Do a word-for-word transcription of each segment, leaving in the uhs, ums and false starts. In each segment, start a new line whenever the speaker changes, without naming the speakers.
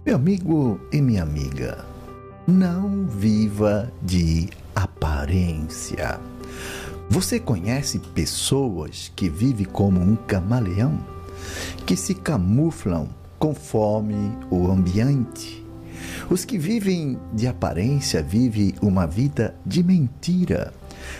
Meu amigo e minha amiga, não viva de aparência. Você conhece pessoas que vivem como um camaleão, que se camuflam conforme o ambiente? Os que vivem de aparência vivem uma vida de mentira,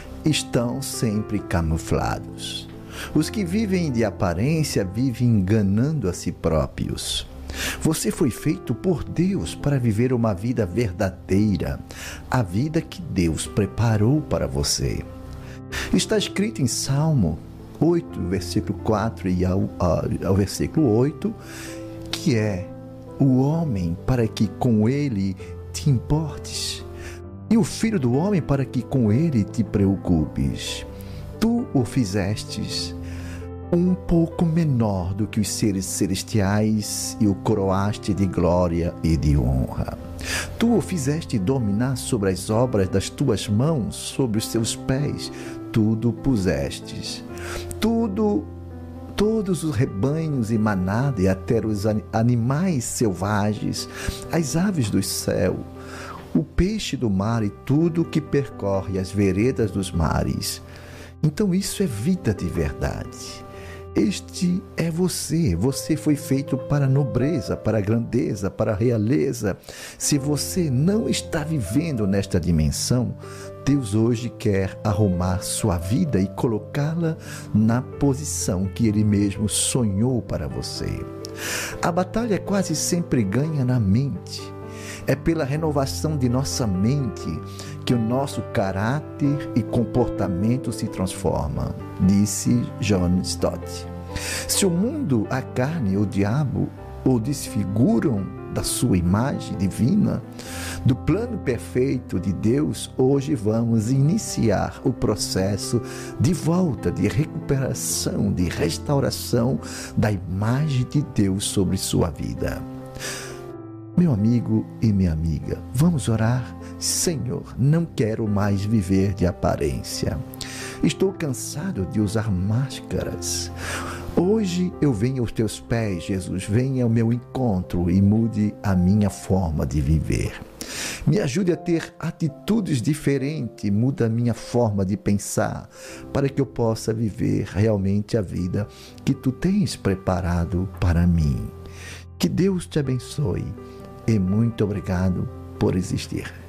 estão sempre camuflados. Os que vivem de aparência vivem enganando a si próprios. Você foi feito por Deus para viver uma vida verdadeira, a vida que Deus preparou para você. Está escrito em Salmo oito, versículo quatro e ao, ao, ao versículo oito, que é o homem para que com ele te importes, e o filho do homem para que com ele te preocupes. Tu o fizestes um pouco menor do que os seres celestiais e o coroaste de glória e de honra. Tu o fizeste dominar sobre as obras das tuas mãos, sobre os seus pés, tudo pusestes. Tudo, todos os rebanhos e manada e até os animais selvagens, as aves do céu, o peixe do mar e tudo que percorre as veredas dos mares. Então isso é vida de verdade. Este é você, você foi feito para a nobreza, para a grandeza, para a realeza. Se você não está vivendo nesta dimensão, Deus hoje quer arrumar sua vida e colocá-la na posição que Ele mesmo sonhou para você. A batalha quase sempre ganha na mente. É pela renovação de nossa mente que o nosso caráter e comportamento se transformam, disse John Stott. Se o mundo, a carne ou o diabo o desfiguram da sua imagem divina, do plano perfeito de Deus, hoje vamos iniciar o processo de volta, de recuperação, de restauração da imagem de Deus sobre sua vida. Meu amigo e minha amiga, vamos orar? Senhor, não quero mais viver de aparência. Estou cansado de usar máscaras. Hoje eu venho aos teus pés, Jesus, venha ao meu encontro e mude a minha forma de viver. Me ajude a ter atitudes diferentes, muda a minha forma de pensar, para que eu possa viver realmente a vida que tu tens preparado para mim. Que Deus te abençoe e muito obrigado por existir.